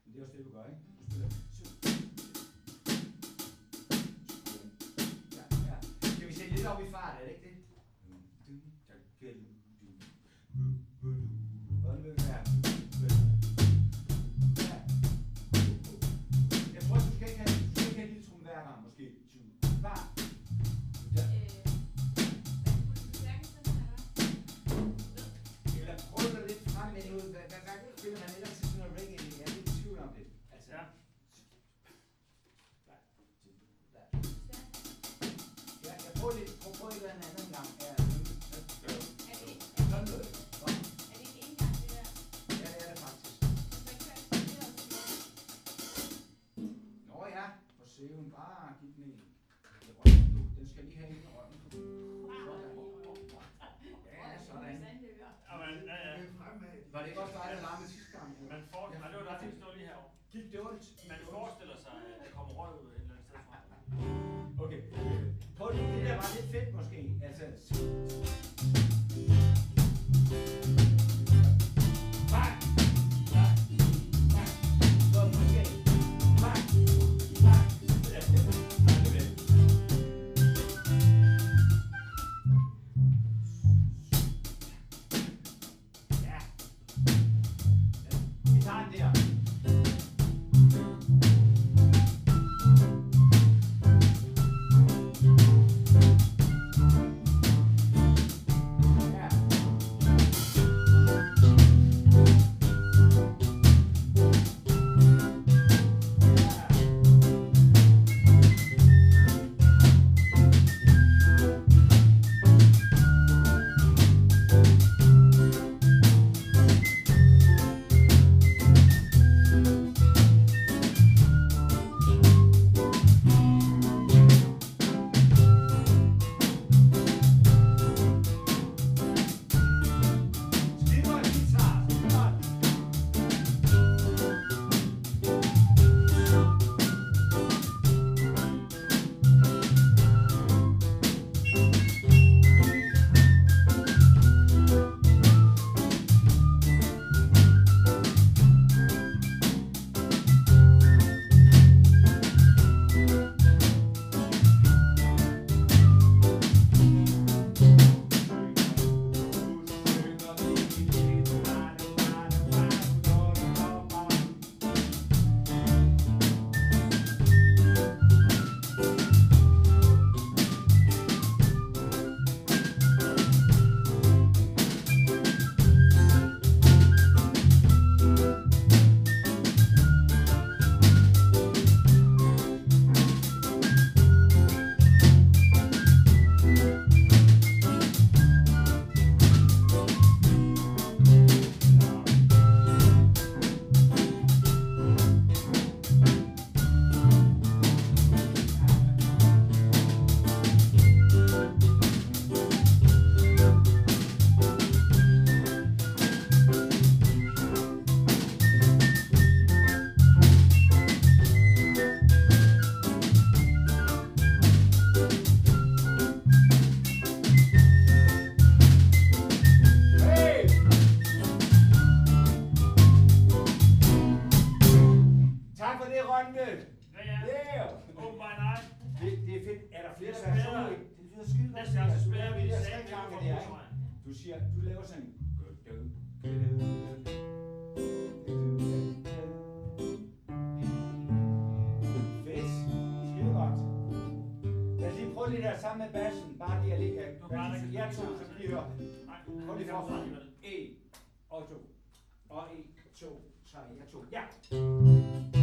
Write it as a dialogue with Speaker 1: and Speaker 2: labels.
Speaker 1: Men det er også det, du gør, ikke? Du spiller 7. Ja. Skal vi sætte lidt op i fart, er det ikke det? Hvordan vil det være? Jeg tror, du skal ikke have en lille trum hver gang, måske. Bare. Ja. Eller prøv dig lidt frem med noget. Hvad spiller man ellers til sådan noget reggae? Jeg er lidt i tvivl om det. Altså, ja. Ja, jeg prøver lidt. Prøv et eller andet gang. Ja. Sådan noget. Sæven, bare giv den en. Den skal lige have en i røven. Ja, sådan. Var det ikke også dig, der larmede sidste gang?
Speaker 2: Man får, nej, det var dig, der stod lige herovre.
Speaker 1: Gik det ondt?
Speaker 2: Man forestiller sig, at der kommer røg ud et eller andet sted fra.
Speaker 1: Okay. Prøv lige, det der var lidt fedt måske. Altså... Du siger, du laver sådan en... Fedt. Skide godt. Lad os lige prøve det der sammen med bassen. Bare lige at lægge... Jeg to, så kan I høre. Prøv lige forfra. 1 og 2. Og 1, 2, 3. Jeg 2. Ja.